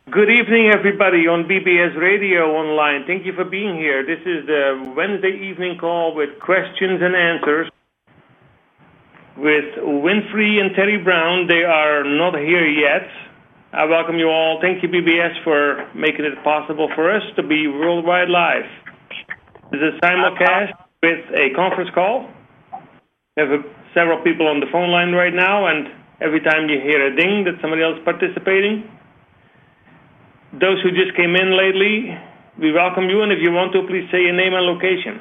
Good evening, everybody on BBS Radio Online. Thank you for being here. This is the Wednesday evening call with questions and answers with Winfrey and Terry Brown. They are not here yet. I welcome you all. Thank you, BBS, for making it possible for us to be worldwide live. This is a simulcast with a conference call. We have several people on the phone line right now, and every time you hear a ding that somebody else is participating. Those who just came in lately, we welcome you, and if you want to, please say your name and location.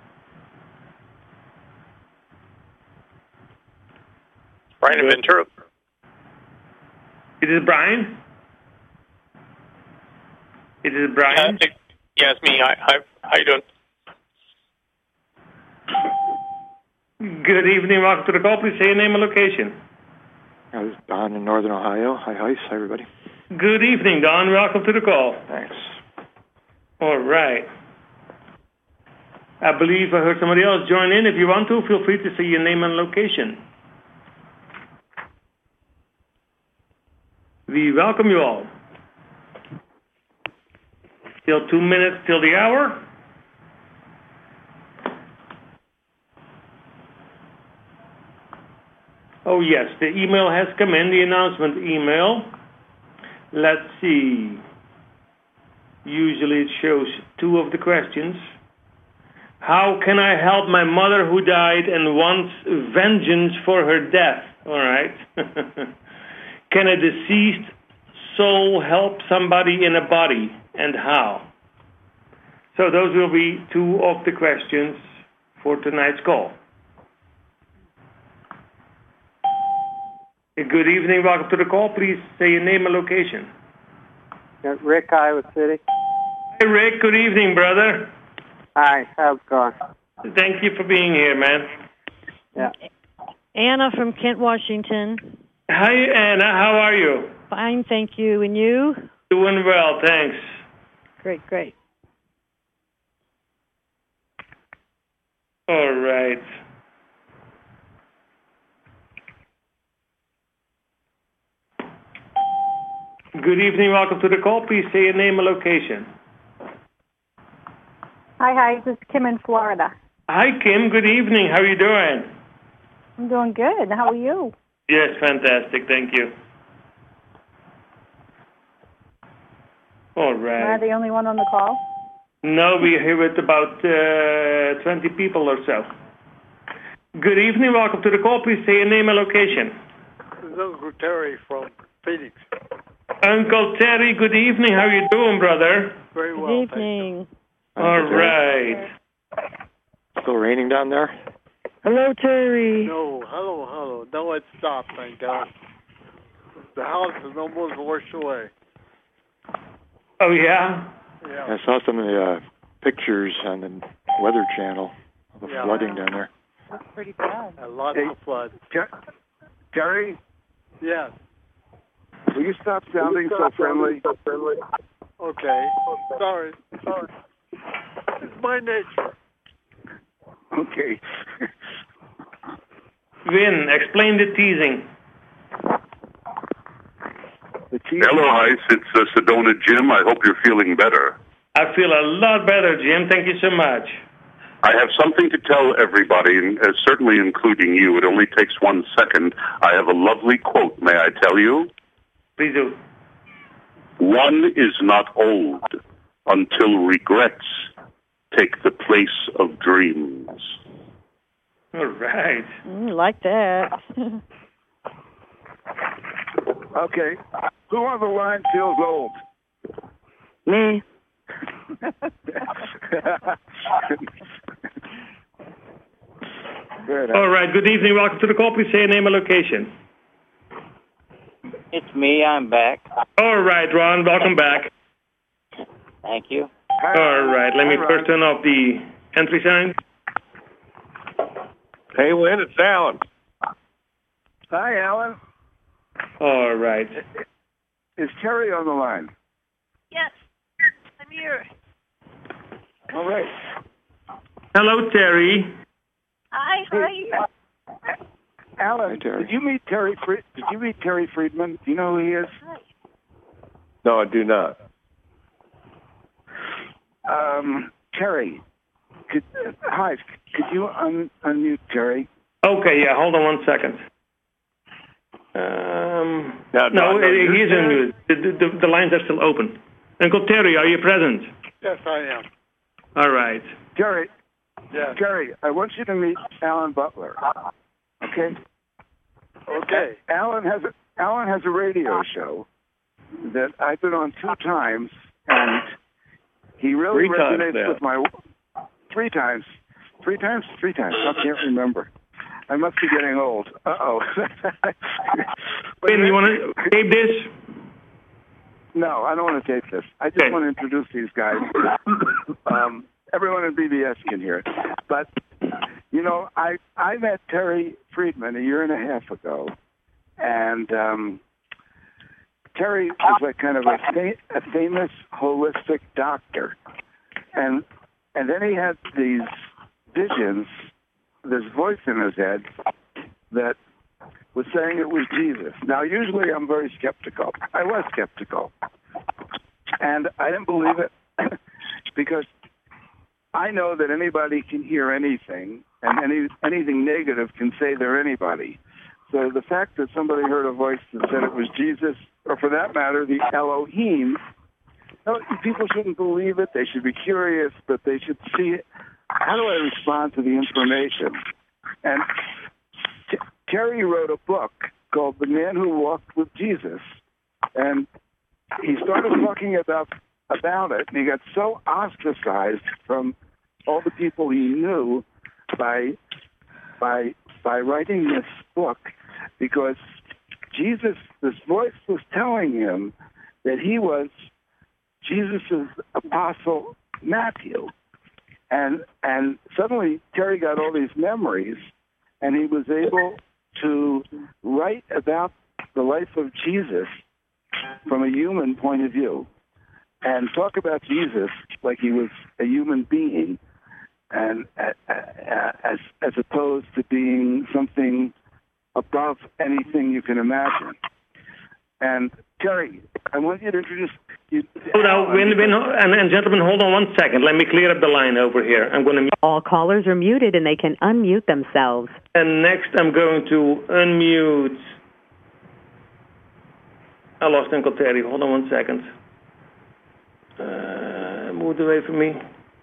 Brian in Ventura. It is Brian? It is Brian? Yeah, it's me. Hi, how you doing? Good evening. Welcome to the call. Please say your name and location. This is Don in Northern Ohio. Hi, Heis. Hi, everybody. Good evening, Don. Welcome to the call. Thanks. All right. I believe I heard somebody else join in. If you want to, feel free to say your name and location. We welcome you all. Still 2 minutes till the hour. Oh, yes, the email has come in, the announcement email. Let's see. Usually it shows two of the questions. How can I help my mother who died and wants vengeance for her death? All right. Can a deceased soul help somebody in a body, and how? So those will be two of the questions for tonight's call. Good evening. Welcome to the call. Please say your name and location. Rick, Iowa City. Hey, Rick. Good evening, brother. Hi. How's it going? Thank you for being here, man. Yeah. Anna from Kent, Washington. Hi, Anna. How are you? Fine, thank you. And you? Doing well, thanks. Great, great. All right. Good evening. Welcome to the call. Please say your name and location. Hi. This is Kim in Florida. Hi, Kim. Good evening. How are you doing? I'm doing good. How are you? Yes, fantastic. Thank you. All right. Am I the only one on the call? No, we're here with about 20 people or so. Good evening. Welcome to the call. Please say your name and location. This is Uncle Terry from Phoenix. Uncle Terry, good evening. How are you doing, brother? Very well. Good evening. All right. Still raining down there? Hello, Terry. No, hello. No, it stopped, thank God. The house is almost washed away. Oh, yeah? Yeah. I saw some of the pictures on the Weather Channel of the flooding down there. That's pretty bad. A lot of flood. Terry, Yes. will you stop sounding so friendly? Okay. Sorry. It's my nature. Okay. Vin, explain the teasing. Hello, Heis. It's Sedona Jim. I hope you're feeling better. I feel a lot better, Jim. Thank you so much. I have something to tell everybody, and certainly including you. It only takes 1 second. I have a lovely quote. May I tell you? Please do. One is not old until regrets take the place of dreams. All right. Like that. Okay. Who on the line feels old? Me. Good. All right. Good evening. Welcome to the call. Please say your name and location. It's me. I'm back. All right, Ron. Welcome back. Thank you. All right. Let me first turn off the entry sign. Hey, Lynn, it's Alan. Hi, Alan. All right. Is Terry on the line? Yes. I'm here. All right. Hello, Terry. Hi. Alan, Hi, Terry. did you meet Terry Friedman? Do you know who he is? No, I do not. Terry, hi. Could you unmute Terry? Okay, yeah, hold on 1 second. No, he is unmuted. The lines are still open. Uncle Terry, are you present? Yes, I am. All right. Terry, Yes. Terry, I want you to meet Alan Butler. Okay? Okay. Alan has a radio show that I've been on 2 times, and he really 3 times resonates now. with my 3 times. 3 times? 3 times. I can't remember. I must be getting old. Uh-oh. Ben, you want to tape this? No, I don't want to tape this. I just want to introduce these guys. Everyone in BBS can hear it. But, you know, I met Terry Friedman a year and a half ago, and Terry was like kind of a famous holistic doctor. And then he had these visions, this voice in his head that was saying it was Jesus. Now, usually I'm very skeptical. I was skeptical. And I didn't believe it because I know that anybody can hear anything, and anything negative can say they're anybody. So the fact that somebody heard a voice that said it was Jesus, or for that matter, the Elohim, no, people shouldn't believe it. They should be curious, but they should see it. How do I respond to the information? And Terry wrote a book called The Man Who Walked with Jesus, and he started talking about it, and he got so ostracized from all the people he knew by writing this book, because Jesus, this voice was telling him that he was Jesus' apostle Matthew. And suddenly Terry got all these memories, and he was able to write about the life of Jesus from a human point of view and talk about Jesus like he was a human being, and as opposed to being something above anything you can imagine. And Terry, I want you to introduce you. And gentlemen, hold on 1 second. Let me clear up the line over here. I'm going to mute. All callers are muted and they can unmute themselves. And next I'm going to unmute. I lost Uncle Terry. Hold on 1 second. Moved away from me.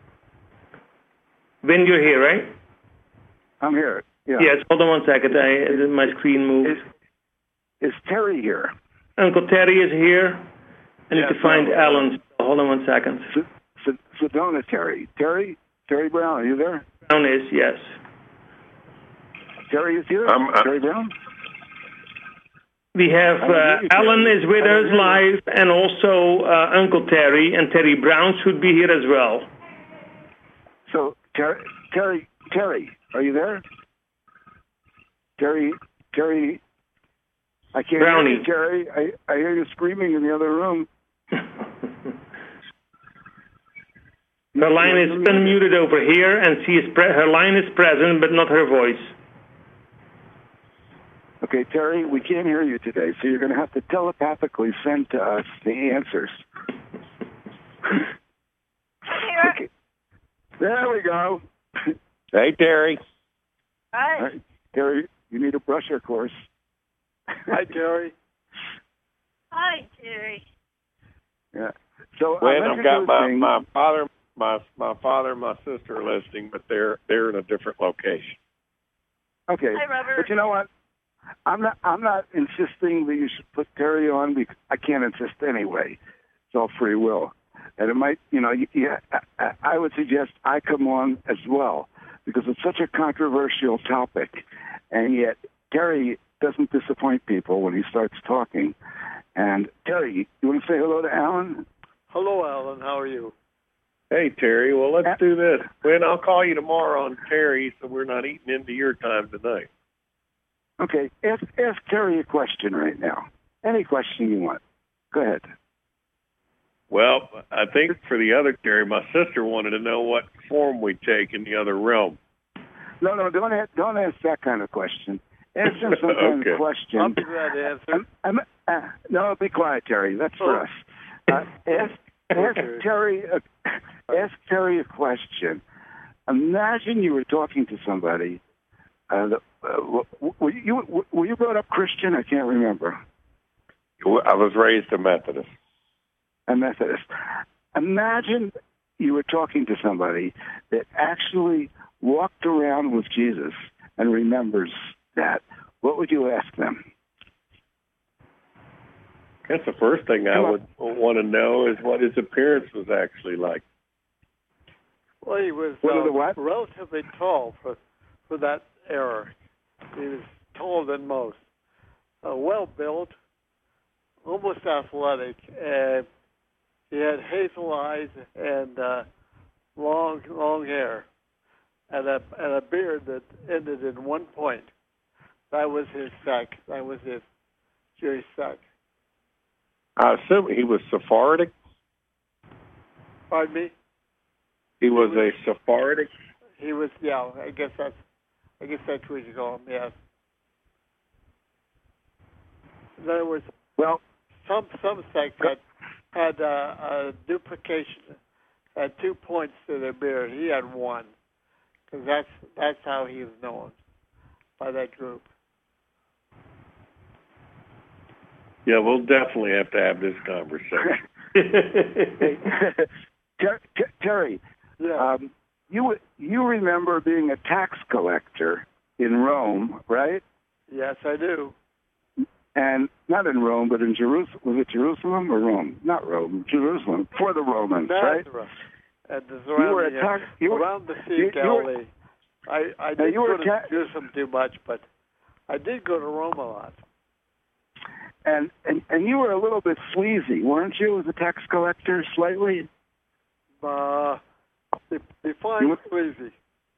Vin, you're here, right? I'm here. Yeah. Yes, hold on 1 second. My screen moved. Is Terry here? Uncle Terry is here. I need to find Alan. Hold on 1 second. Sedona Terry. Terry Brown, are you there? Brown is, yes. Terry is here? Terry Brown? We have Alan is with us live, and also Uncle Terry, and Terry Brown should be here as well. So, Terry, are you there? Terry, I can't Brownie. hear you, Terry. I hear you screaming in the other room. Her line is unmuted over here, and her line is present, but not her voice. Okay, Terry, we can't hear you today, so you're going to have to telepathically send to us the answers. Okay. There we go. Hey, Terry. Hi. Right. Terry, you need a brusher course. Hi, Terry. Hi, Terry. Yeah. So Well, I've got my father, and my sister are listening, but they're in a different location. Okay. Hi, Robert. But you know what? I'm not insisting that you should put Terry on, because I can't insist anyway. It's all free will. And it might, I would suggest I come on as well, because it's such a controversial topic, and yet Terry doesn't disappoint people when he starts talking. And Terry, you want to say hello to Alan? Hello, Alan. How are you? Hey, Terry. Well, let's do this. When I'll call you tomorrow on Terry, so we're not eating into your time tonight. Okay. Ask Terry a question right now. Any question you want. Go ahead. Well, I think for the other Terry, my sister wanted to know what form we take in the other realm. No, don't ask that kind of question. Ask him some kind of question. I'll be glad to answer. No, be quiet, Terry. That's for us. Ask Terry a question. Imagine you were talking to somebody. Were you brought up Christian? I can't remember. I was raised a Methodist. A Methodist. Imagine you were talking to somebody that actually walked around with Jesus and remembers that. What would you ask them? I guess the first thing I would want to know is what his appearance was actually like. Well, he was relatively tall for that era. He was taller than most. Well built, almost athletic, and he had hazel eyes and long hair, and a beard that ended in one point. That was his sect. That was his Jewish sect. I assume he was Sephardic. Pardon me? He was a Sephardic. He was, yeah. I guess that's what you call him. Yes. In other words, well, some sects had a duplication, had 2 points to their beard. He had one, because that's how he was known by that group. Yeah, we'll definitely have to have this conversation. Terry, you remember being a tax collector in Rome, right? Yes, I do. And not in Rome, but in Jerusalem. Was it Jerusalem or Rome? Not Rome, Jerusalem, for the Romans, right? At the surrounding, around the Sea of Galilee. I didn't go to Jerusalem too much, but I did go to Rome a lot. And you were a little bit sleazy, weren't you, as a tax collector, slightly? Define sleazy.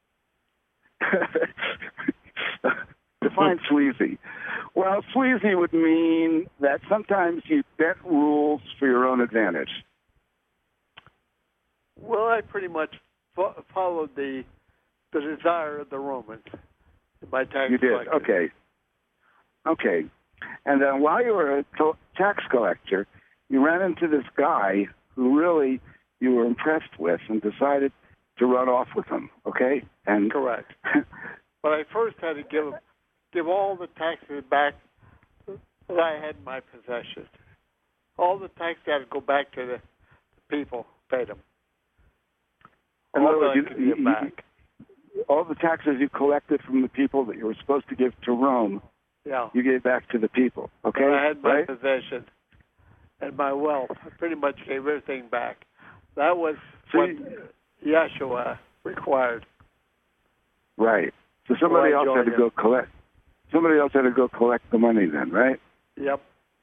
Define sleazy. Well, sleazy would mean that sometimes you bent rules for your own advantage. Well, I pretty much followed the desire of the Romans by tax You did, collector. Okay. And then while you were a tax collector, you ran into this guy who really you were impressed with and decided to run off with him, okay? And correct. But I first had to give all the taxes back that I had in my possession. All the taxes had to go back to the people who paid them. In other words, all the taxes you collected from the people that you were supposed to give to Rome, you gave back to the people, okay? And I had my possession and my wealth. I pretty much gave everything back. That was what Yeshua required. Right. So somebody else had to go collect. Somebody else had to go collect the money then, right? Yep.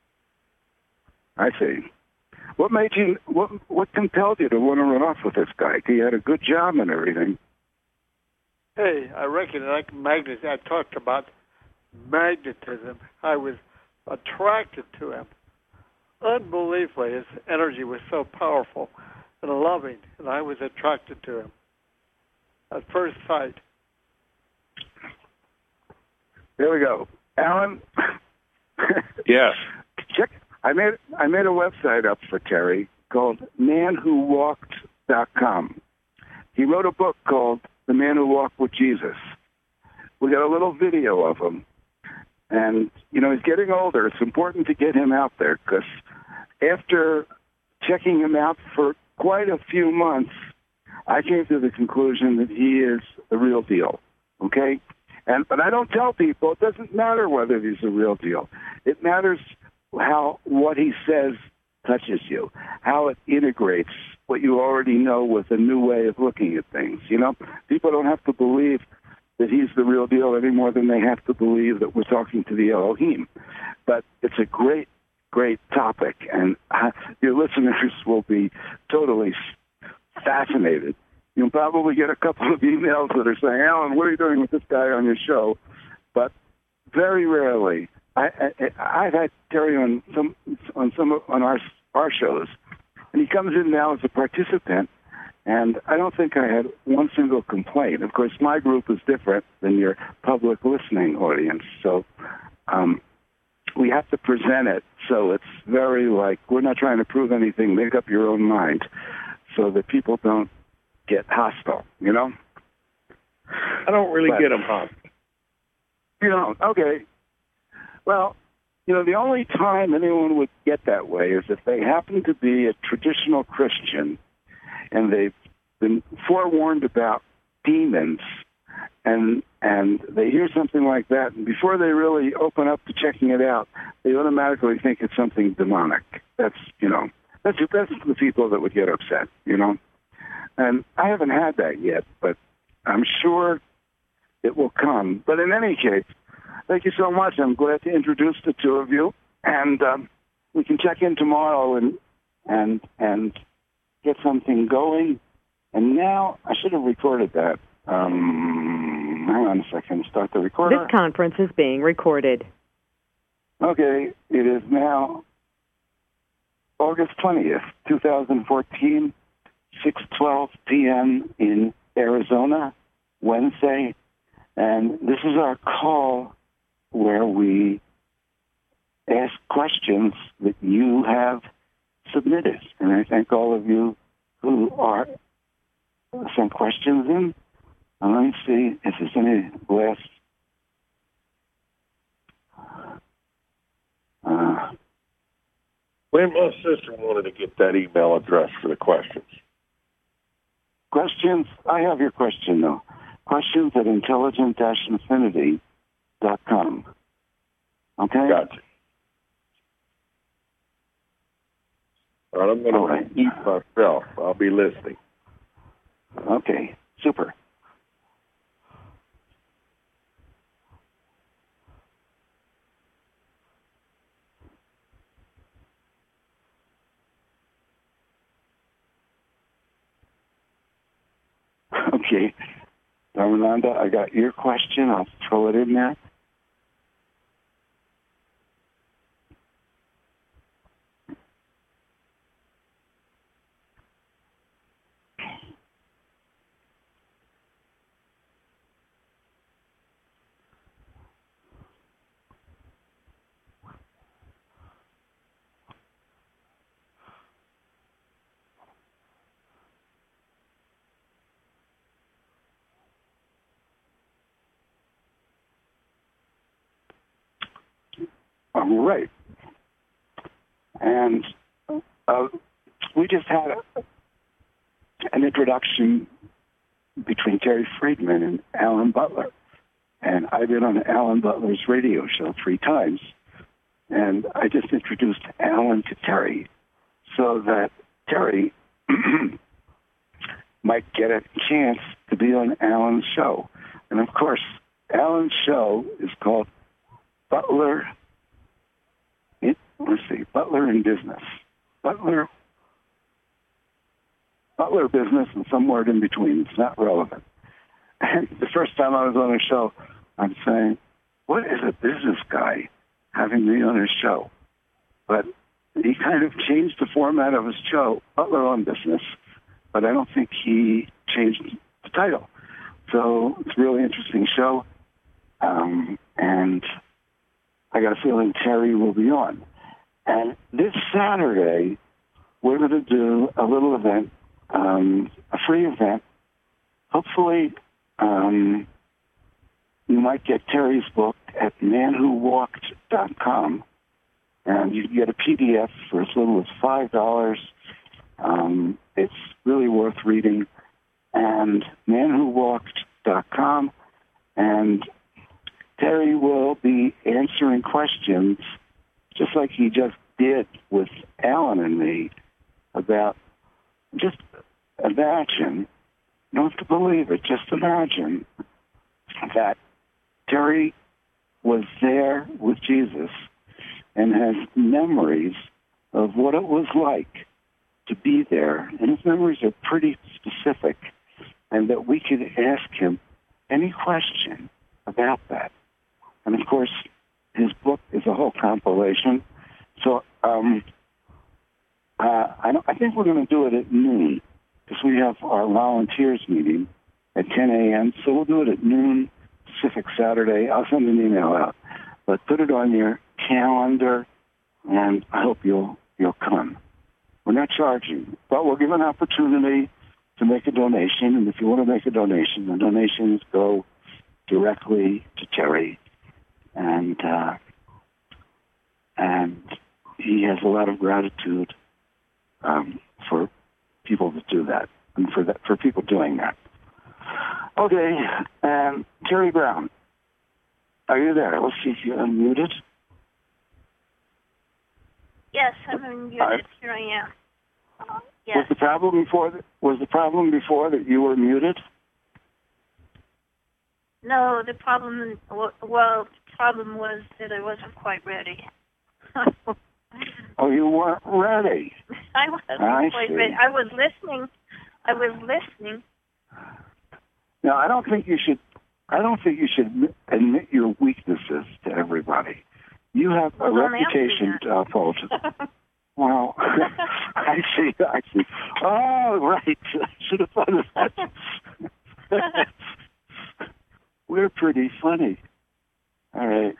I see. What made you? What compelled you to want to run off with this guy? He had a good job and everything. Hey, I reckon like magnetism. I talked about magnetism. I was attracted to him. Unbelievably, his energy was so powerful and loving, and I was attracted to him at first sight. There we go, Alan. Yes. Check. I made a website up for Terry called manwhowalked.com. He wrote a book called The Man Who Walked with Jesus. We got a little video of him. And, he's getting older. It's important to get him out there because after checking him out for quite a few months, I came to the conclusion that he is the real deal, okay? But I don't tell people, it doesn't matter whether he's the real deal. It matters what he says touches you, how it integrates what you already know with a new way of looking at things, People don't have to believe that he's the real deal any more than they have to believe that we're talking to the Elohim. But it's a great, great topic, and your listeners will be totally fascinated. You'll probably get a couple of emails that are saying, Alan, what are you doing with this guy on your show? But very rarely. I've had Terry on our shows, and he comes in now as a participant, and I don't think I had one single complaint. Of course, my group is different than your public listening audience, so we have to present it So it's very like, we're not trying to prove anything, make up your own mind so that people don't get hostile, you know? I don't really get them hostile. You know, okay. Well, you know, the only time anyone would get that way is if they happen to be a traditional Christian and they've been forewarned about demons and they hear something like that, and before they really open up to checking it out, they automatically think it's something demonic. That's, you know, that's the people that would get upset, you know? And I haven't had that yet, but I'm sure it will come. But in any case, thank you so much. I'm glad to introduce the two of you, and we can check in tomorrow and get something going. And now I should have recorded that. Hang on a second. Start the recorder. This conference is being recorded. Okay, it is now August 20th, 2014, 6:12 p.m. in Arizona, Wednesday, and this is our call where we ask questions that you have submitted. And I thank all of you who are sent questions in. And let me see if there's any last. When my sister wanted to get that email address for the questions. Questions? I have your question, though. Questions at intelligent-infinity.com. Okay? Gotcha. All right, I'm going to eat myself. I'll be listening. Okay, super. Okay, Ramananda, I got your question. I'll throw it in there. All right. And we just had an introduction between Terry Friedman and Alan Butler. And I've been on Alan Butler's radio show 3 times. And I just introduced Alan to Terry so that Terry might get a chance to be on Alan's show. And, of course, Alan's show is called Butler in Business. Butler Business and some word in between. It's not relevant. And the first time I was on his show, I'm saying, what is a business guy having me on his show? But he kind of changed the format of his show, Butler on Business, but I don't think he changed the title. So it's a really interesting show. And I got a feeling Terry will be on. And this Saturday, we're going to do a little event, a free event. Hopefully, you might get Terry's book at manwhowalked.com. And you can get a PDF for as little as $5. It's really worth reading. And manwhowalked.com. And Terry will be answering questions just like he just did with Alan and me about just imagine, you don't have to believe it, just imagine that Terry was there with Jesus and has memories of what it was like to be there. And his memories are pretty specific, and that we could ask him any question about that. And, of course, his book is a whole compilation. So I think we're going to do it at noon because we have our volunteers meeting at 10 a.m. So we'll do it at noon Pacific Saturday. I'll send an email out. But put it on your calendar and I hope you'll come. We're not charging, but we'll give an opportunity to make a donation. And if you want to make a donation, the donations go directly to Terry, and he has a lot of gratitude for people that do that, and for people doing that. Okay, Terry Brown, are you there? Let's see if you're unmuted. Yes, I'm unmuted. Here I am. Yes. Was the problem before that you were muted? No, the problem was that I wasn't quite ready. Oh, you weren't ready. I wasn't quite ready. I was listening. Now, I don't think you should admit your weaknesses to everybody. You have a reputation, Paul. Well, I see. Oh, right. I should have thought of that. We're pretty funny. All right.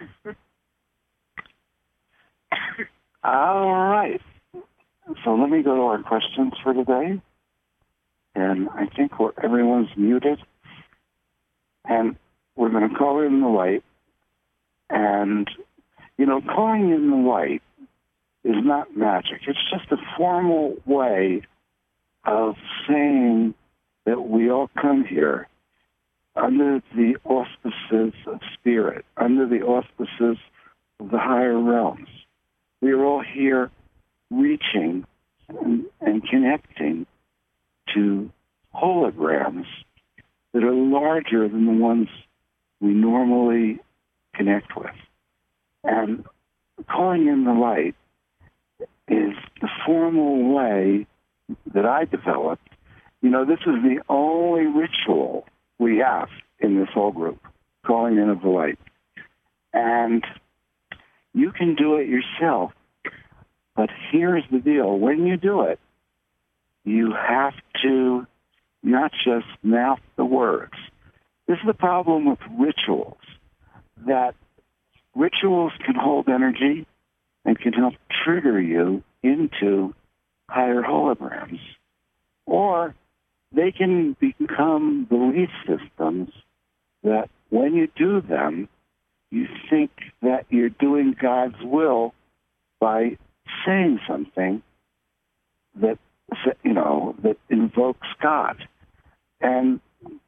All right. So let me go to our questions for today. And I think everyone's muted. And we're going to call in the light. And, calling in the light is not magic. It's just a formal way of saying that we all come here under the auspices of spirit, under the auspices of the higher realms. We are all here reaching and connecting to holograms that are larger than the ones we normally connect with. And calling in the light is the formal way that I developed. This is the only ritual we have in this whole group, calling in of the light. And you can do it yourself, but here's the deal. When you do it, you have to not just mouth the words. This is the problem with rituals, that rituals can hold energy and can help trigger you into higher holograms. Or they can become belief systems that when you do them, you think that you're doing God's will by saying something that invokes God. And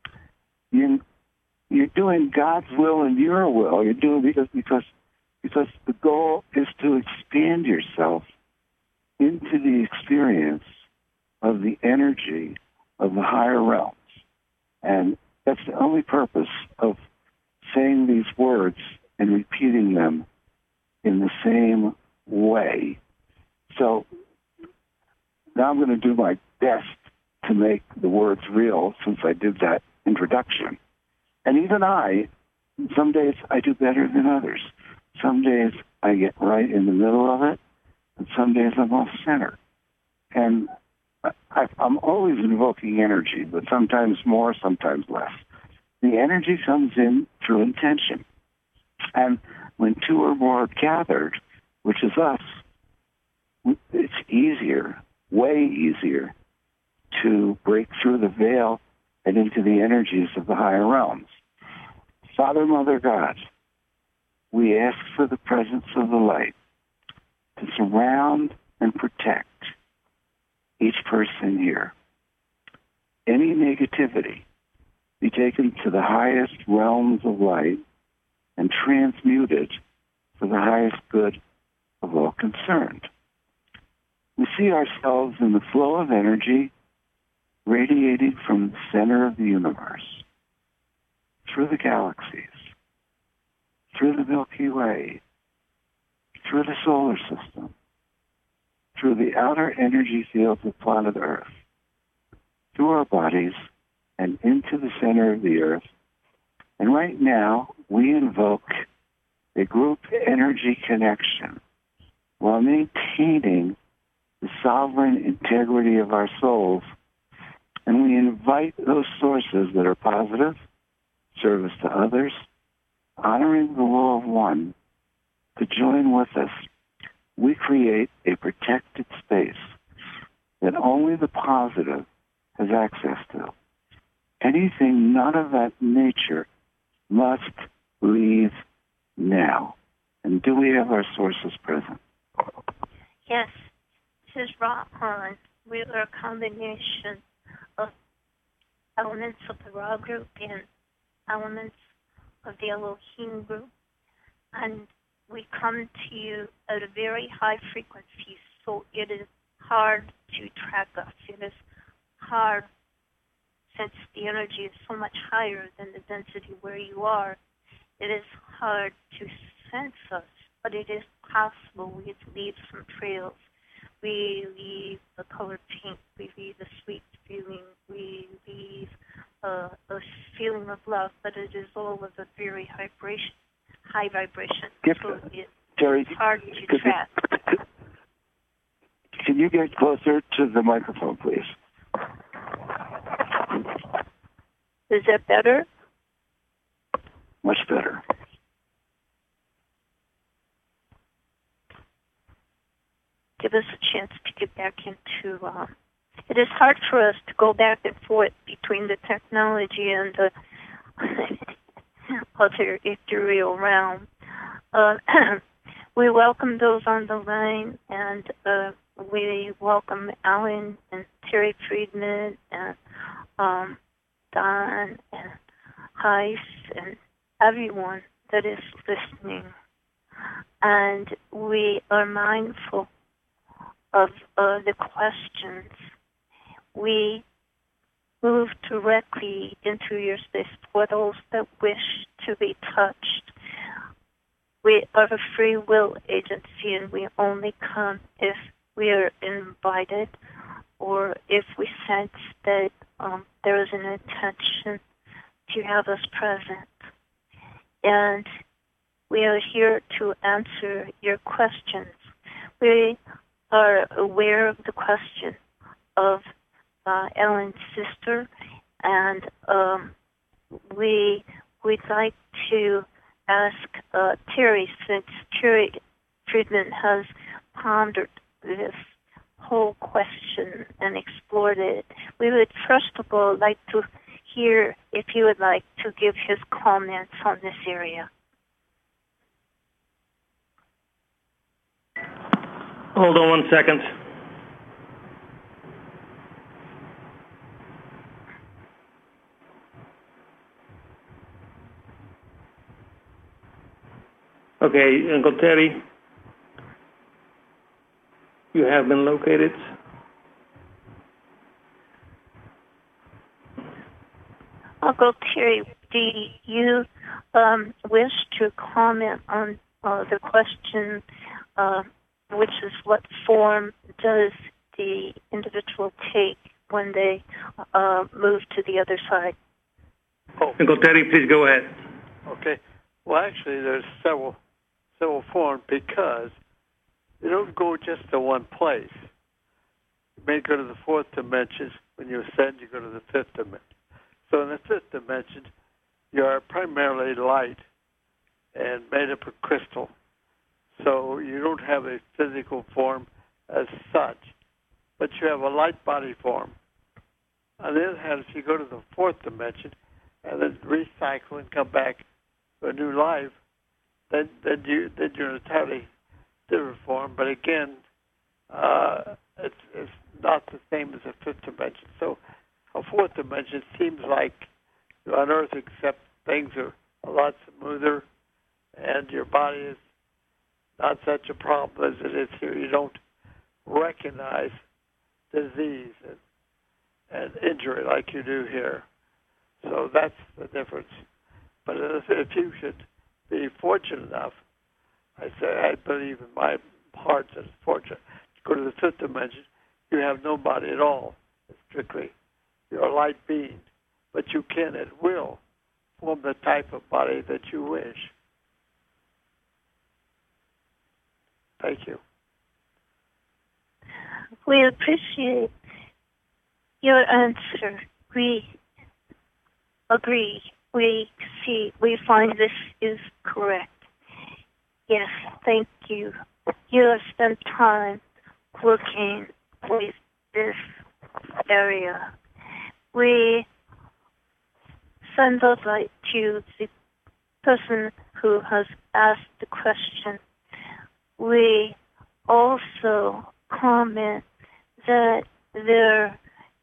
you're doing God's will and your will. You're doing because the goal is to expand yourself into the experience of the energy of the higher realms. And that's the only purpose of saying these words and repeating them in the same way. So now I'm going to do my best to make the words real since I did that introduction. And even some days I do better than others. Some days I get right in the middle of it, and some days I'm off center. And I'm always invoking energy, but sometimes more, sometimes less. The energy comes in through intention. And when two or more are gathered, which is us, it's easier, way easier, to break through the veil and into the energies of the higher realms. Father, Mother, God, we ask for the presence of the light to surround and protect each person here. Any negativity be taken to the highest realms of light and transmuted for the highest good of all concerned. We see ourselves in the flow of energy radiating from the center of the universe, through the galaxies, through the Milky Way, through the solar system, through the outer energy fields of planet Earth, through our bodies, and into the center of the Earth. And right now, we invoke a group energy connection while maintaining the sovereign integrity of our souls. And we invite those sources that are positive, service to others, honoring the law of one, to join with us we create a protected space that only the positive has access to. Anything not of that nature must leave now. And do we have our sources present? Yes, this is Ra-Han. We are a combination of elements of the Ra group and elements of the Elohim group. And we come to you at a very high frequency, so it is hard to track us. It is hard since the energy is so much higher than the density where you are. It is hard to sense us, but it is possible. We leave some trails. We leave the color pink. We leave a sweet feeling. We leave a feeling of love, but it is all of a very high vibration. So it's hard to track. Can you get closer to the microphone, please? Is that better? Much better. Give us a chance to get back into... it is hard for us to go back and forth between the technology and the other ethereal realm. We welcome those on the line, and we welcome Alan and Terry Friedman and Don and Heiss and everyone that is listening. And we are mindful of the questions. We move directly into your space for those that wish to be touched. We are a free will agency, and we only come if we are invited or if we sense that there is an intention to have us present. And we are here to answer your questions. We are aware of the question of Ellen's sister, and we'd like to ask Terry, since Terry Friedman has pondered this whole question and explored it. We would first of all like to hear if he would like to give his comments on this area. Hold on 1 second. Okay, Uncle Terry, you have been located. Uncle Terry, do you wish to comment on the question, which is what form does the individual take when they move to the other side? Oh. Uncle Terry, please go ahead. Okay. Well, actually, there's several forms, because you don't go just to one place. You may go to the fourth dimension. When you ascend, you go to the fifth dimension. So in the fifth dimension, you are primarily light and made up of crystal. So you don't have a physical form as such, but you have a light body form. On the other hand, if you go to the fourth dimension and then recycle and come back to a new life, then you're an entirely different form. But again, it's not the same as a fifth dimension. So a fourth dimension seems like on Earth, except things are a lot smoother, and your body is not such a problem as it is here. You don't recognize disease and injury like you do here. So that's the difference. But if you should be fortunate enough, I believe in my heart that it's fortunate to go to the fifth dimension, you have no body at all. It's strictly you're a light being, but you can at will form the type of body that you wish. Thank you. We appreciate your answer. We agree. We find this is correct. Yes, thank you. you have spent time working with this area. We send the light to the person who has asked the question. We also comment that they're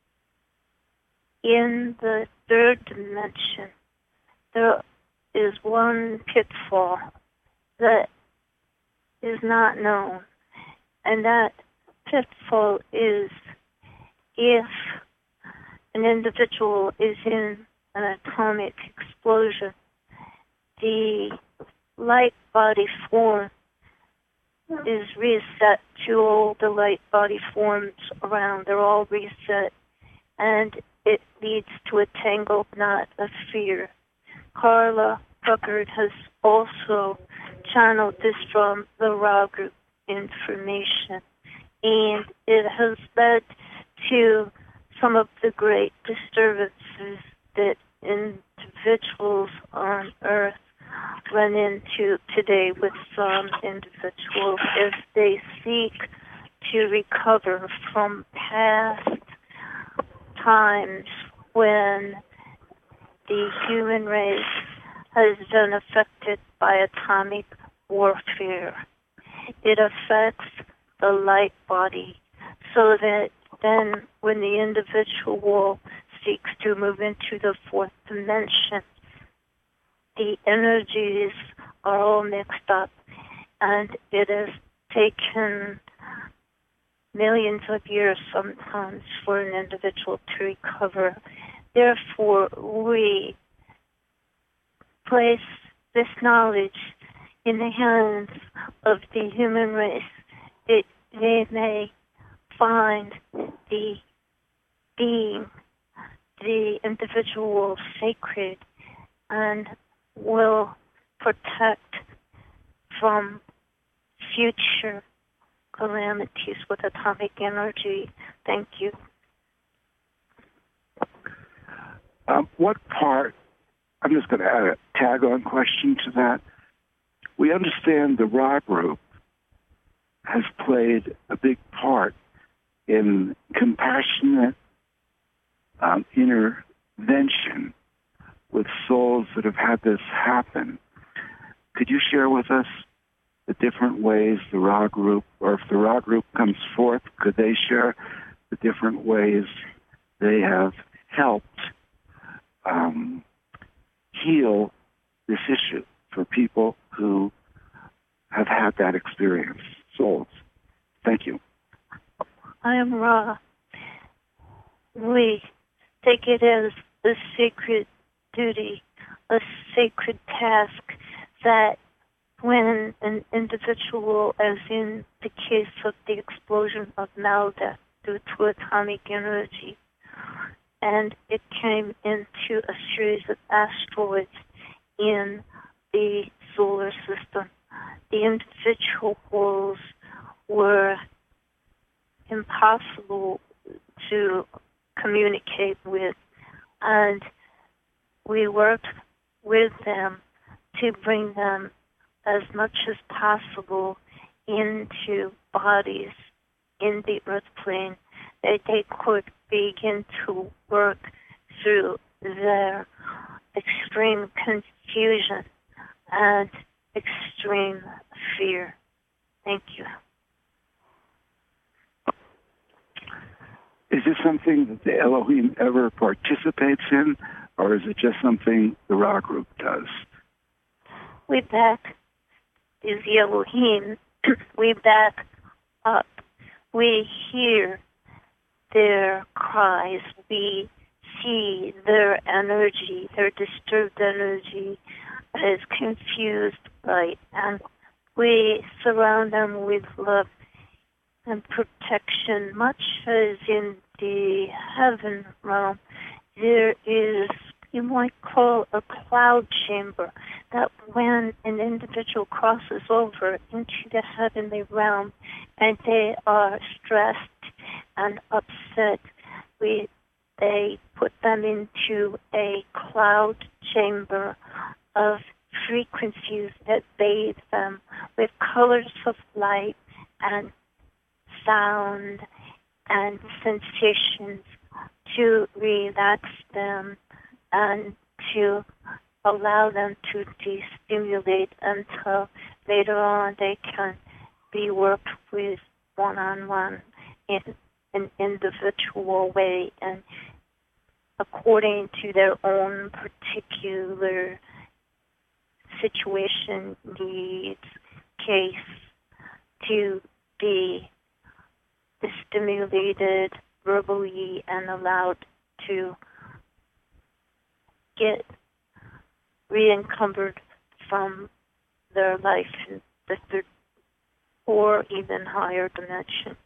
in the third dimension. There is one pitfall that is not known, and that pitfall is if an individual is in an atomic explosion, the light body form is reset to all the light body forms around. They're all reset, and it leads to a tangled knot of fear. Carla Puckard has also channeled this from the Ra group information, and it has led to some of the great disturbances that individuals on Earth run into today with some individuals as they seek to recover from past times when the human race has been affected by atomic warfare. It affects the light body so that then when the individual seeks to move into the fourth dimension, the energies are all mixed up, and it has taken millions of years sometimes for an individual to recover. Therefore, we place this knowledge in the hands of the human race that they may find the being, the individual sacred, and will protect from future calamities with atomic energy. Thank you. What part, I'm just going to add a tag-on question to that. We understand the Ra group has played a big part in compassionate intervention with souls that have had this happen. Could you share with us the different ways the Ra group, or if the Ra group comes forth, could they share the different ways they have helped heal this issue for people who have had that experience, souls? Thank you. I am Ra. We take it as a sacred duty, a sacred task that when an individual, as in the case of the explosion of Malda due to atomic energy, and it came into a series of asteroids in the solar system, the individuals were impossible to communicate with, and we worked with them to bring them as much as possible into bodies in the earth plane that they could begin to work through their extreme confusion and extreme fear. Thank you. Is this something that the Elohim ever participates in, or is it just something the Ra group does? We back is the Elohim. We back up. We hear their cries. We see their energy, their disturbed energy is confused light, and we surround them with love and protection, much as in the heaven realm there is, you might call, a cloud chamber, that when an individual crosses over into the heavenly realm and they are stressed and upset, they put them into a cloud chamber of frequencies that bathe them with colors of light and sound and sensations to relax them and to allow them to destimulate until later on they can be worked with one-on-one in an individual way and according to their own particular situation, needs, case, to be stimulated verbally and allowed to get re-encumbered from their life in the third or even higher dimension.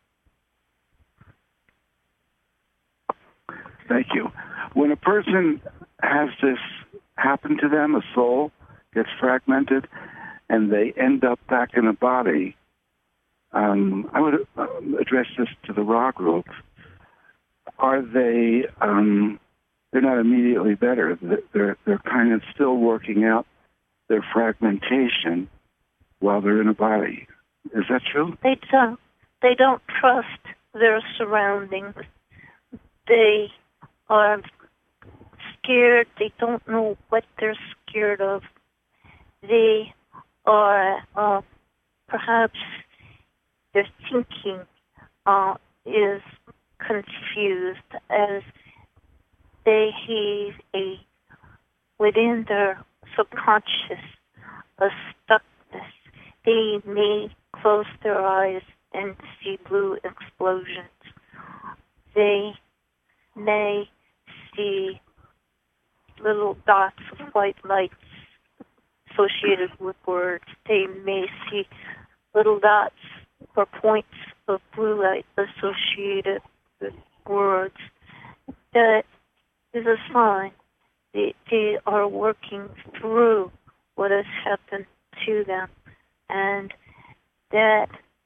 Thank you. When a person has this happen to them, a soul gets fragmented, and they end up back in a body, I would address this to the Ra group. Are they? They're not immediately better. They're kind of still working out their fragmentation while they're in a body. Is that true? They don't trust their surroundings. They are scared. They don't know what they're scared of. They are perhaps their thinking is confused as they have within their subconscious a stuckness. They may close their eyes and see blue explosions. They may see little dots of white lights associated with words. They may see little dots or points of blue light associated with words. That is a sign that they are working through what has happened to them, and that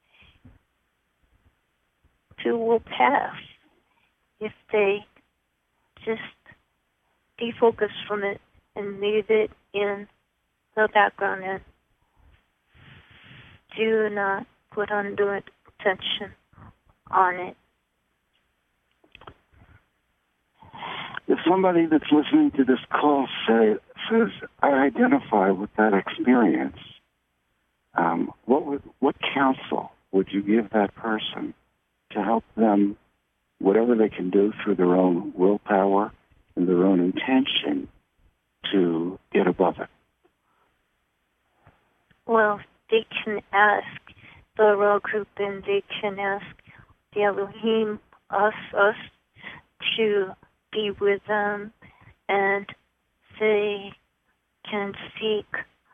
too will pass if they just defocus from it and leave it in the background and do not put undue attention on it. If somebody that's listening to this call says, I identify with that experience, what counsel would you give that person to help them, whatever they can do through their own willpower and their own intention, to get above it? Well, they can ask the Ra group and they can ask the Elohim, us to be with them, and they can seek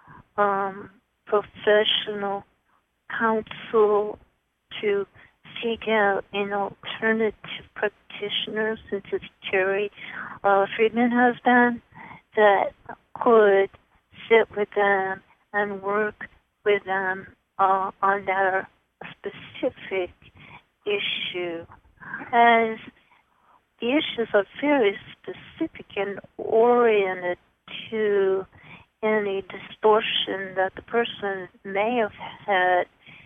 professional counsel to seek out an alternative practitioner, since it's Terry Friedman has been, that could sit with them and work with them on their specific issue. As the issues are very specific and oriented to any distortion that the person may have had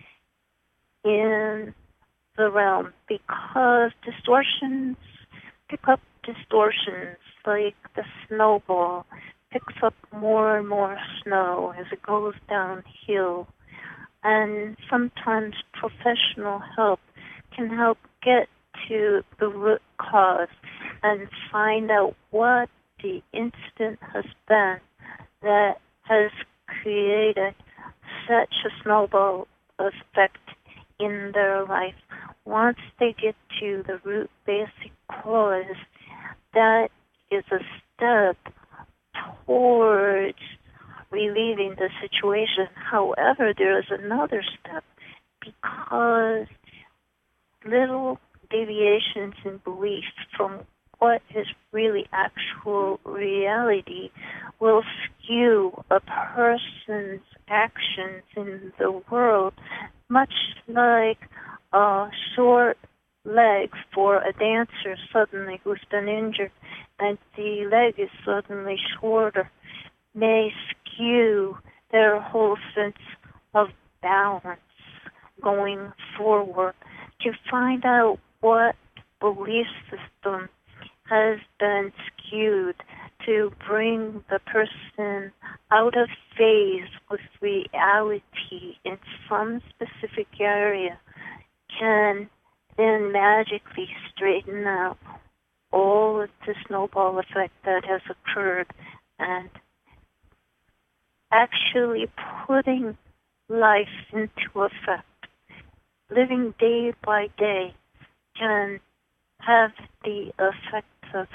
in the realm, because distortions pick up distortions, like the snowball picks up more and more snow as it goes downhill. And sometimes professional help can help get to the root cause and find out what the incident has been that has created such a snowball effect in their life. Once they get to the root basic cause, that is a step towards relieving the situation. However, there is another step, because little deviations in belief from what is really actual reality will skew a person's actions in the world, much like short legs for a dancer suddenly who's been injured, and the leg is suddenly shorter, may skew their whole sense of balance going forward, to find out what belief system has been skewed to bring the person out of phase with reality in some specific area, can then magically straighten out all of the snowball effect that has occurred, and actually putting life into effect, living day by day, can have the effect of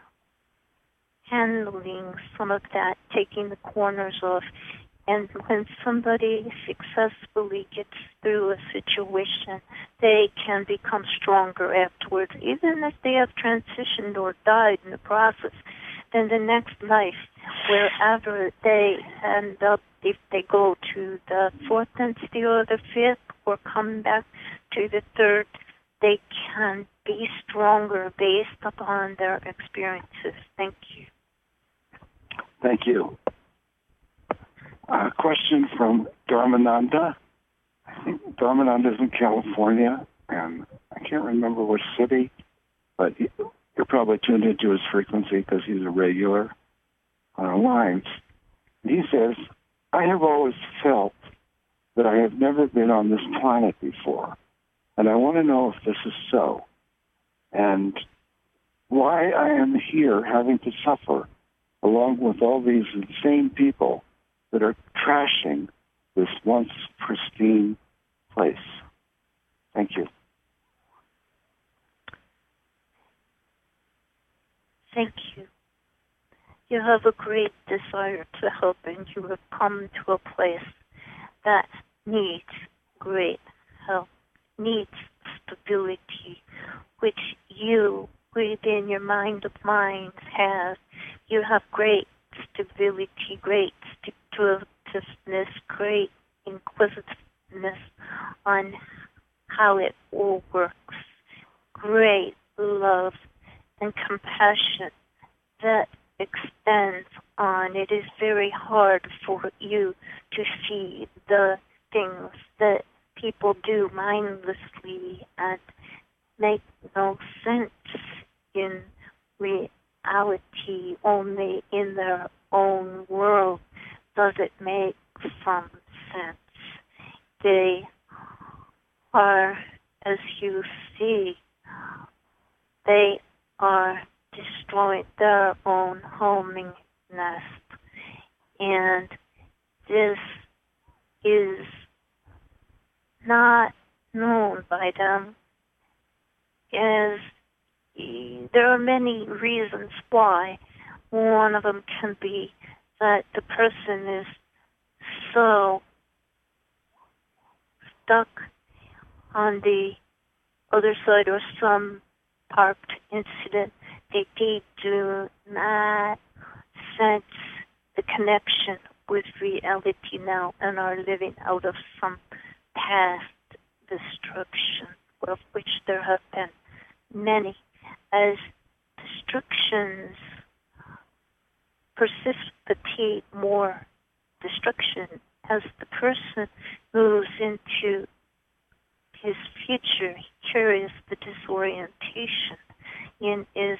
handling some of that, taking the corners off. And when somebody successfully gets through a situation, they can become stronger afterwards. Even if they have transitioned or died in the process, then the next life, wherever they end up, if they go to the fourth density or the fifth, or come back to the third, they can be stronger based upon their experiences. Thank you. Thank you. A question from Dharmananda. I think Dharmananda is in California, and I can't remember which city, but you're probably tuned into his frequency because he's a regular on our lines. He says, I have always felt that I have never been on this planet before, and I want to know if this is so, and why I am here having to suffer along with all these insane people that are trashing this once pristine place. Thank you. Thank you. You have a great desire to help, and you have come to a place that needs great help, needs stability, which you, within your mind of minds, have. You have great stability, great stick-to-itiveness, great inquisitiveness on how it all works, great love and compassion that extends on. It is very hard for you to see the things that people do mindlessly and make no sense in reality. Only in their own world does it make some sense. They are, as you see, they are destroying their own homing nest. And this is not known by them, as there are many reasons why. One of them can be that the person is so stuck on the other side, or some parked incident, they do not sense the connection with reality now and are living out of some past destruction, of which there have been many. As destructions precipitate more destruction, as the person moves into his future, he carries the disorientation and is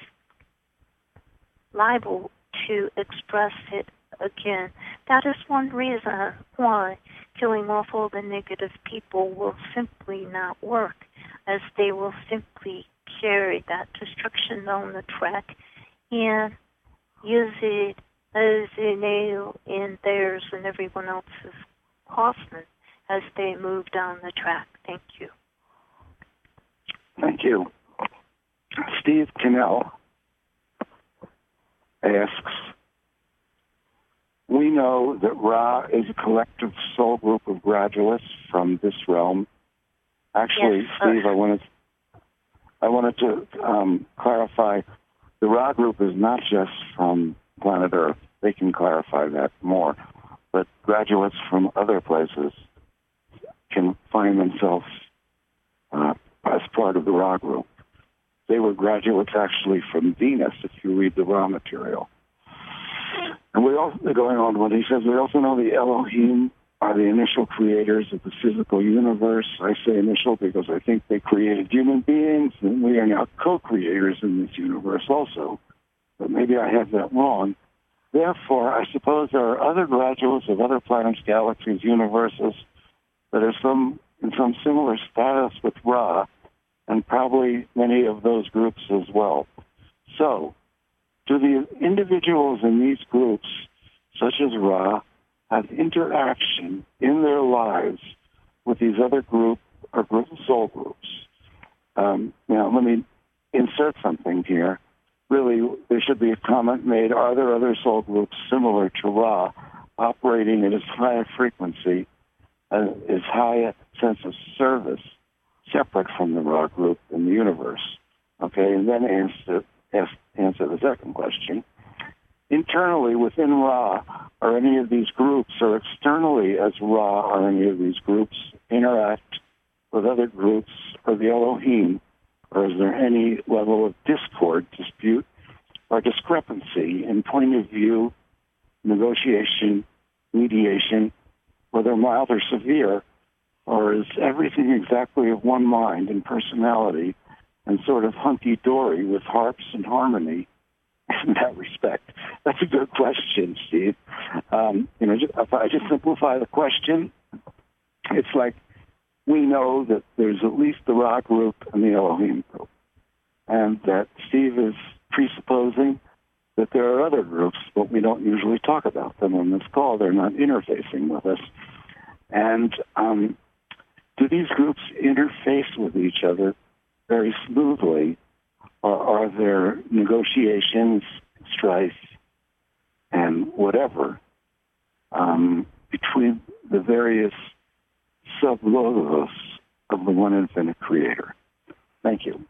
liable to express it again. That is one reason why killing off all the negative people will simply not work, as they will simply carry that destruction down the track and use it as a nail in theirs and everyone else's coffin as they move down the track. Thank you. Thank you. Steve Cannell asks, we know that Ra is a collective soul group of graduates from this realm. Actually, yes, Steve, I wanted to clarify, the Ra group is not just from planet Earth. They can clarify that more. But graduates from other places can find themselves as part of the Ra group. They were graduates actually from Venus, if you read the Ra material. I And we also, going on what he says, we also know the Elohim are the initial creators of the physical universe. I say initial because I think they created human beings, and we are now co-creators in this universe also. But maybe I have that wrong. Therefore, I suppose there are other graduates of other planets, galaxies, universes that are in some similar status with Ra, and probably many of those groups as well. So, do the individuals in these groups, such as Ra, have interaction in their lives with these other groups or soul groups? Now, let me insert something here. Really, there should be a comment made, are there other soul groups similar to Ra operating at as high a frequency, as high a sense of service, separate from the Ra group in the universe? Okay, and then answer the second question. Internally, within Ra, are any of these groups, or externally as Ra, are any of these groups interact with other groups or the Elohim? Or is there any level of discord, dispute, or discrepancy in point of view, negotiation, mediation, whether mild or severe, or is everything exactly of one mind and personality and sort of hunky-dory with harps and harmony in that respect? That's a good question, Steve. If I just simplify the question, it's like, we know that there's at least the Ra group and the Elohim group, and that Steve is presupposing that there are other groups, but we don't usually talk about them on this call. They're not interfacing with us. And do these groups interface with each other very smoothly, or are there negotiations, strife, and whatever between the various sub-logos of the one infinite creator? Thank you.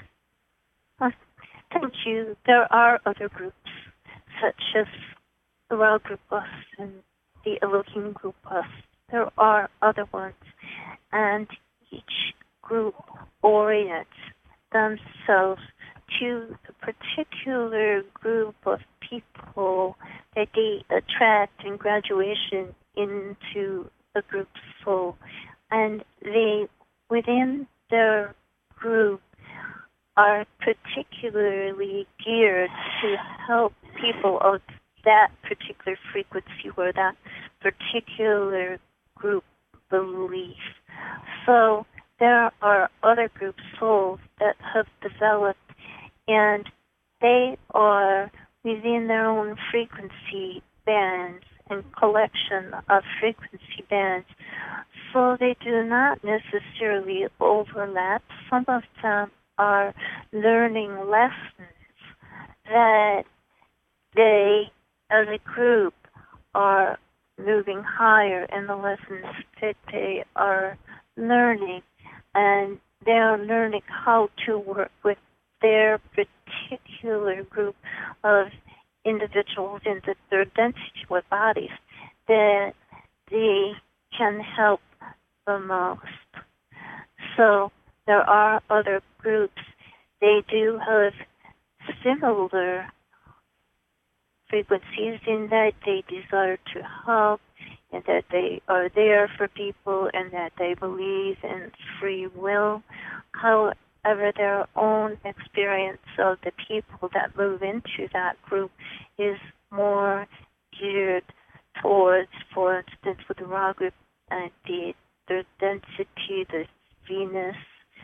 Thank you. There are other groups, such as the Ra Group Us and the Elohim Group Us. There are other ones, and each group orients themselves to the particular group of people that they attract in graduation into the group's soul. And they, within their group, are particularly geared to help people of that particular frequency or that particular group belief. So there are other group souls that have developed, and they are within their own frequency bands and collection of frequency bands. So they do not necessarily overlap. Some of them are learning lessons that they, as a group, are moving higher in the lessons that they are learning, and they are learning how to work with their particular group of individuals in their density with bodies that they can help the most. So there are other groups. They do have similar frequencies in that they desire to help, and that they are there for people, and that they believe in free will. However, their own experience of the people that move into that group is more geared towards, for instance, with the Ra group, their density, the Venus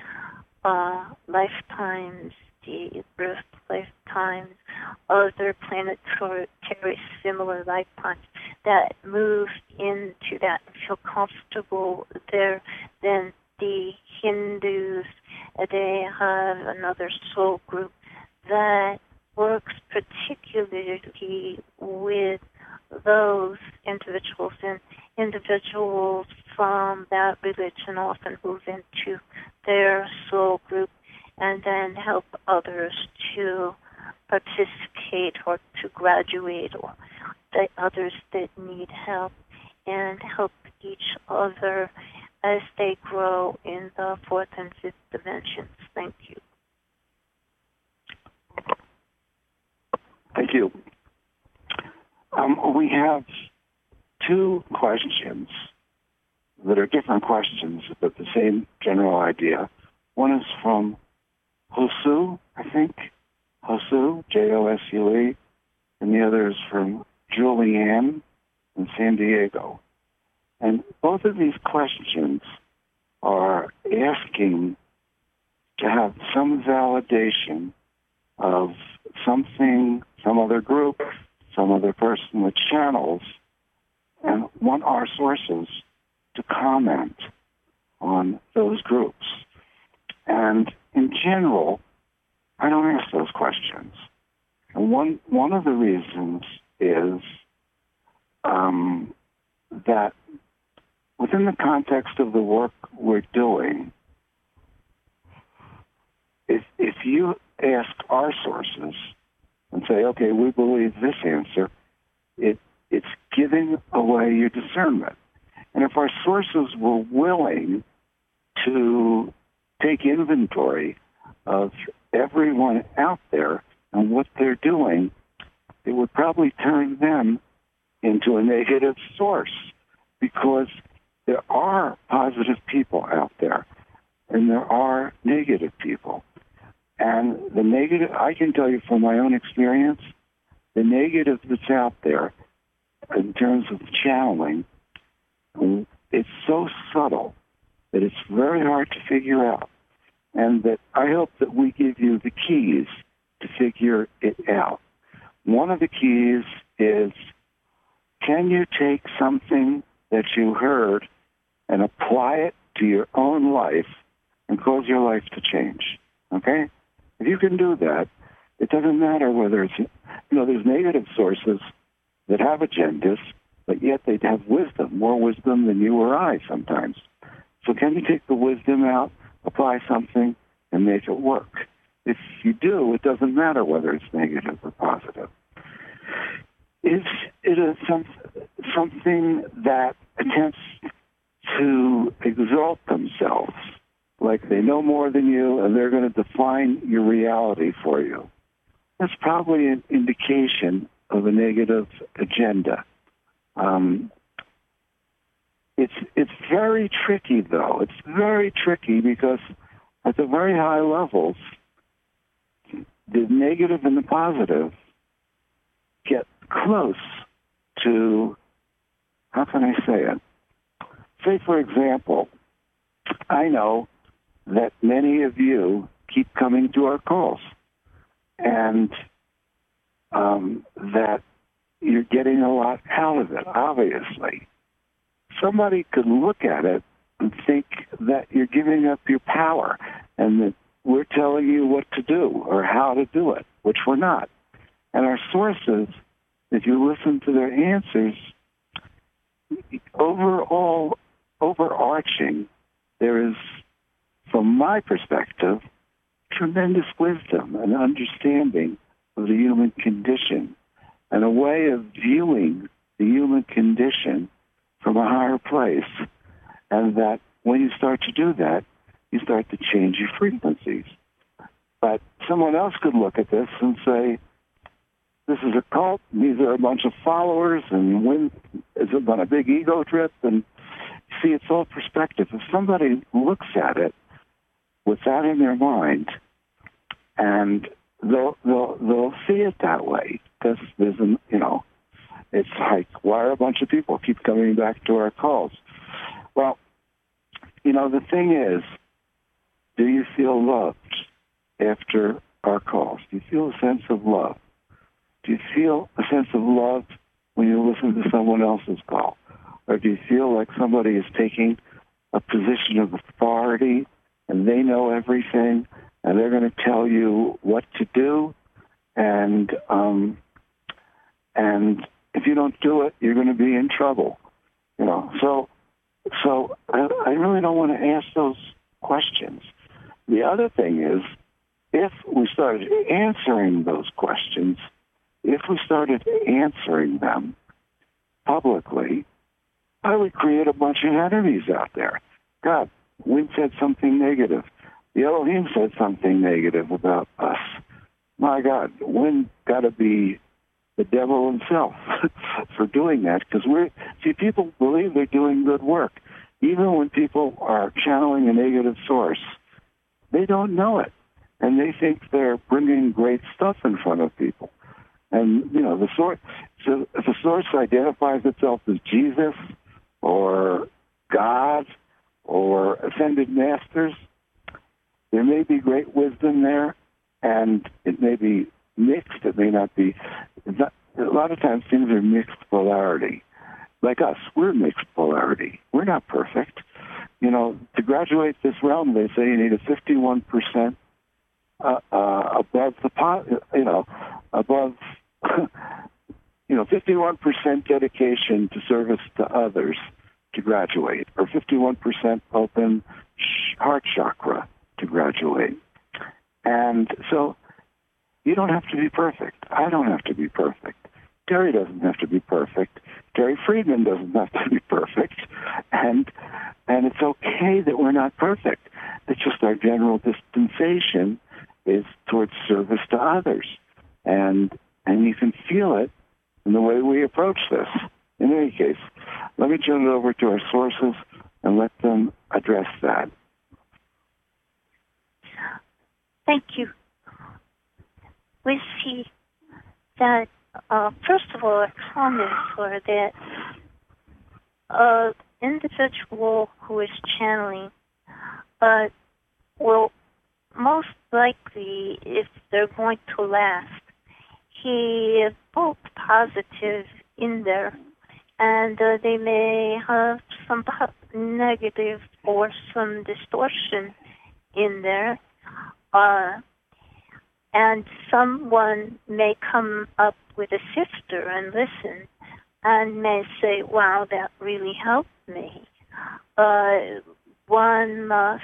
lifetimes, the birth lifetimes, other planetary similar lifetimes that move into that and feel comfortable there. Then the Hindus, they have another soul group that works particularly with those individuals, and individuals from that religion often move into their soul group and then help others to participate or to graduate, or the others that need help, and help each other as they grow in the fourth and fifth dimensions. Thank you. Thank you. We have two questions that are different questions, but the same general idea. One is from Josu, I think. Josu, Josue, and the other is from Julianne in San Diego. And both of these questions are asking to have some validation of something, some other group, some other person with channels, and want our sources to comment on those groups. And in general, I don't ask those questions. And one of the reasons is that within the context of the work we're doing, if you ask our sources and say, okay, we believe this answer, it's giving away your discernment. And if our sources were willing to take inventory of everyone out there and what they're doing, it would probably turn them into a negative source, because there are positive people out there and there are negative people. And the negative, I can tell you from my own experience, the negative that's out there in terms of channeling, it's so subtle that it's very hard to figure out. And that I hope that we give you the keys to figure it out. One of the keys is, can you take something that you heard and apply it to your own life and cause your life to change? Okay? If you can do that, it doesn't matter whether it's, there's negative sources that have agendas, but yet they have wisdom, more wisdom than you or I sometimes. So can you take the wisdom out, apply something, and make it work? If you do, it doesn't matter whether it's negative or positive. Is it something that attempts to exalt themselves, like they know more than you and they're going to define your reality for you? That's probably an indication of a negative agenda. It's very tricky, though. It's very tricky because at the very high levels, the negative and the positive get close to, how can I say it? Say, for example, I know that many of you keep coming to our calls, and that you're getting a lot out of it, obviously. Somebody could look at it and think that you're giving up your power and that we're telling you what to do or how to do it, which we're not. And our sources, if you listen to their answers, overarching, there is, from my perspective, tremendous wisdom and understanding of the human condition and a way of viewing the human condition from a higher place. And that when you start to do that, you start to change your frequencies. But someone else could look at this and say, this is a cult, these are a bunch of followers, and when is it on a big ego trip? And see, it's all perspective. If somebody looks at it with that in their mind, and they'll see it that way, because there's it's like, why are a bunch of people keep coming back to our calls? Well, the thing is, do you feel loved after our calls? Do you feel a sense of love? Do you feel a sense of love when you listen to someone else's call? Or do you feel like somebody is taking a position of authority and they know everything and they're going to tell you what to do, and if you don't do it, you're going to be in trouble? So I really don't want to ask those questions. The other thing is, if we started answering those questions, if we started answering them publicly, I would create a bunch of enemies out there. God, Wynn said something negative. The Elohim said something negative about us. My God, Wynn got to be the devil himself for doing that, because people believe they're doing good work. Even when people are channeling a negative source, they don't know it, and they think they're bringing great stuff in front of people. And, the source, so if a source identifies itself as Jesus or God or ascended masters, there may be great wisdom there, and it may be mixed. It may not be. A lot of times things are mixed polarity. Like us, we're mixed polarity. We're not perfect. To graduate this realm, they say you need a 51% above the pot. Above 51% dedication to service to others to graduate, or 51% open heart chakra to graduate. And so you don't have to be perfect. I don't have to be perfect. Terry doesn't have to be perfect. Terry Friedman doesn't have to be perfect. And it's okay that we're not perfect. It's just our general dispensation is towards service to others. And you can feel it in the way we approach this. In any case, let me turn it over to our sources and let them address that. Thank you. We see that, first of all, our comments are that an individual who is channeling will most likely, if they're going to last, he is both positive in there, and they may have some negative or some distortion in there. And someone may come up with a sister and listen and may say, wow, that really helped me. One must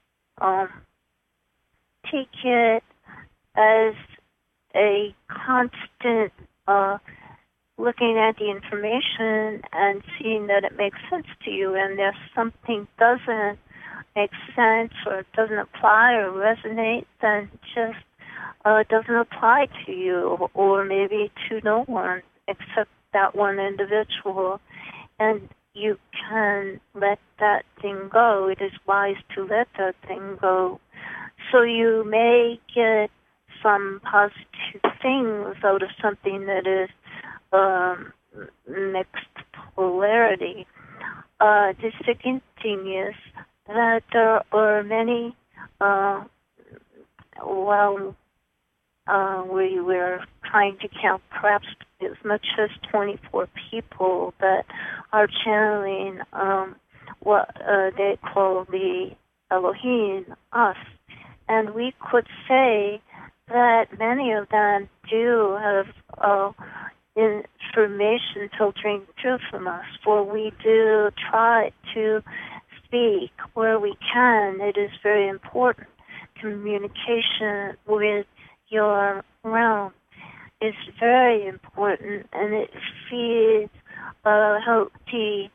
take it as a constant looking at the information and seeing that it makes sense to you, and if something doesn't make sense or doesn't apply or resonate, then just doesn't apply to you, or maybe to no one except that one individual, and you can let that thing go. It is wise to let that thing go. So you may get some positive things out of something that is mixed polarity. The second thing is that there are many, we were trying to count perhaps as much as 24 people that are channeling what they call the Elohim, us. And we could say that many of them do have information filtering through from us, for we do try to speak where we can. It is very important. Communication with your realm is very important, and it feeds a healthy,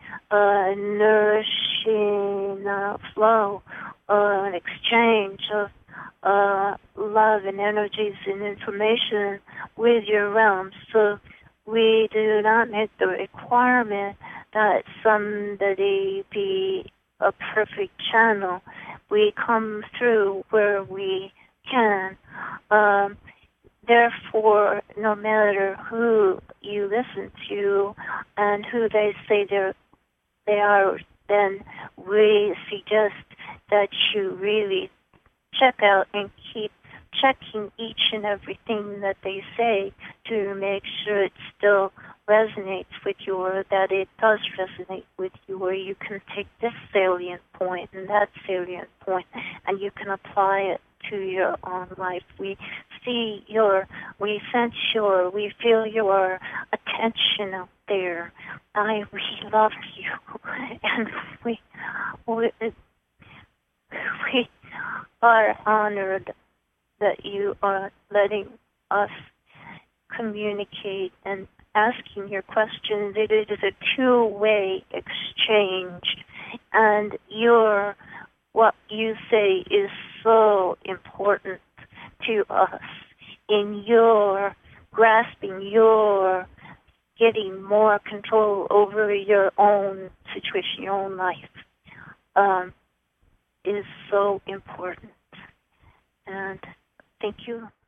nourishing flow, an exchange of love and energies and information with your realm. So we do not make the requirement that somebody be a perfect channel. We come through where we can. Therefore, no matter who you listen to and who they say they are, then we suggest that you really check out and keep checking each and everything that they say to make sure it still resonates with you, or that it does resonate with you, or you can take this salient point and that salient point and you can apply it to your own life. We see we sense we feel your attention out there. We love you, and we are honored that you are letting us communicate and asking your questions. It is a two-way exchange, and what you say is so important to us in your grasping your getting more control over your own situation, your own life, is so important. And thank you